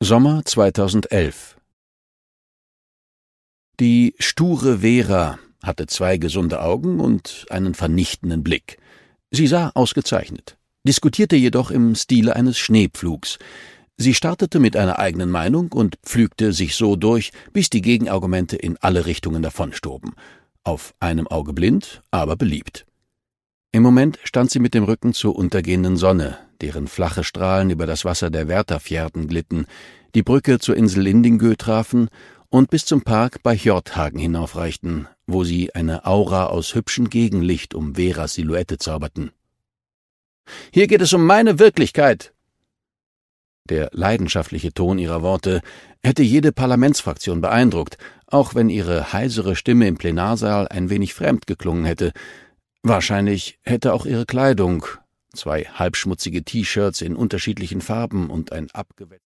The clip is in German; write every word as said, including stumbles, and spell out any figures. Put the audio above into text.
Sommer zweitausendelf. Die sture Vera hatte zwei gesunde Augen und einen vernichtenden Blick. Sie sah ausgezeichnet, diskutierte jedoch im Stile eines Schneepflugs. Sie startete mit einer eigenen Meinung und pflügte sich so durch, bis die Gegenargumente in alle Richtungen davonstoben. Auf einem Auge blind, aber beliebt. Im Moment stand sie mit dem Rücken zur untergehenden Sonne, deren flache Strahlen über das Wasser der Wärterfjärden glitten, die Brücke zur Insel Lindingö trafen und bis zum Park bei Hjorthagen hinaufreichten, wo sie eine Aura aus hübschem Gegenlicht um Veras Silhouette zauberten. »Hier geht es um meine Wirklichkeit!« Der leidenschaftliche Ton ihrer Worte hätte jede Parlamentsfraktion beeindruckt, auch wenn ihre heisere Stimme im Plenarsaal ein wenig fremd geklungen hätte. Wahrscheinlich hätte auch ihre Kleidung, zwei halbschmutzige T-Shirts in unterschiedlichen Farben und ein abgewetztes